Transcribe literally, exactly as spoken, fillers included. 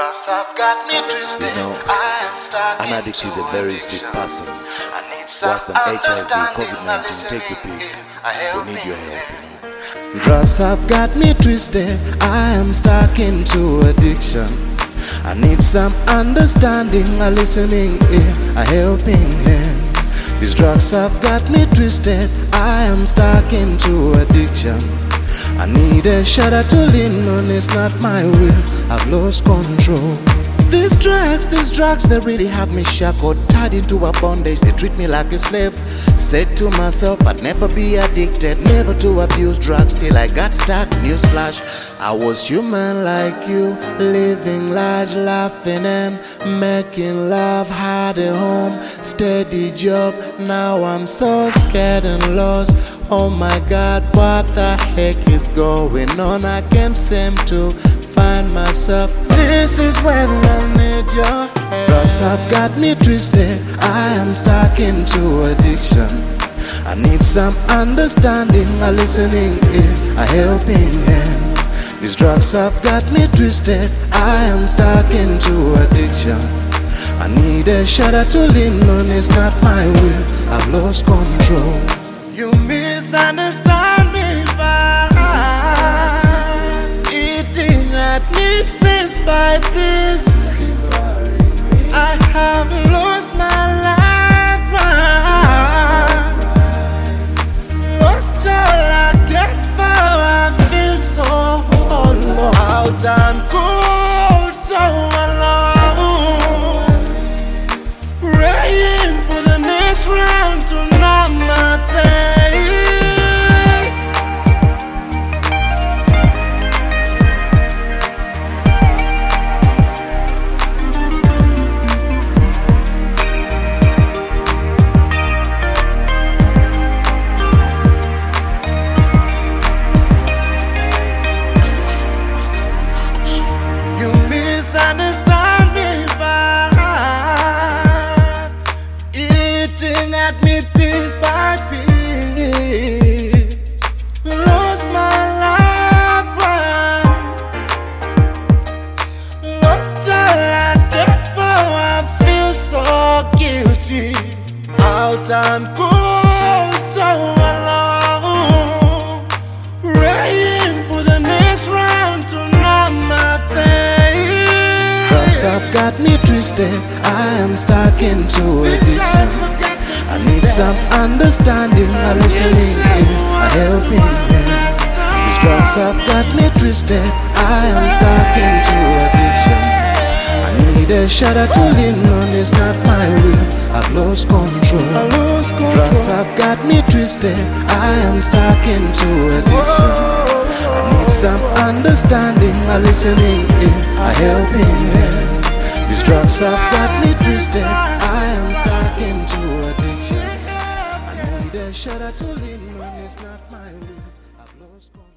I've got me twisted. You know, I am stuck an addict is a into very sick addiction. person. I need some Worse than H I V, understanding, COVID nineteen, take your listening. pick. I help We need your me. help, you know. Drugs have got me twisted, I am stuck into addiction. I need some understanding, a listening ear, a helping hand. These drugs have got me twisted, I am stuck into addiction. I need a shoulder to lean on, it's not my will, I've lost control. These drugs, these drugs, they really have me shackled, tied into a bondage, they treat me like a slave. Said to myself I'd never be addicted, never to abuse drugs, till I got stuck. Newsflash, I was human like you, living large, laughing and making love. Had a home, steady job, now I'm so scared and lost. Oh my God, what the heck is going on? I can't seem to find myself. This is when I need your help. Drugs have got me twisted, I am stuck into addiction. I need some understanding, a listening ear, a helping hand. These drugs have got me twisted, I am stuck into addiction. I need a shoulder to lean on, it's not my will, I've lost control. You misunderstand me, but eating at me piece by piece. I have lost my life, lost all I get for. I feel so alone, out and cold, so alone, praying for the next round to numb my pain. Understand me, but eating at me piece by piece. Lost my loved ones, lost all I get for. I feel so guilty, out and cold, so alone, praying for the next round to numb my pain. I've got me twisted, I am stuck into addiction. I need some understanding, a listening ear, a helping hand. These drugs have got me twisted, I am stuck into addiction. I need a shoulder to lean on, it's not my will, I've lost control. Drugs have got me twisted, I am stuck into addiction. I need some understanding, a listening ear, a helping hand. These drugs have got me twisted, I am stuck into addiction. I need a shoulder to lean on, it's not my will, I've lost control.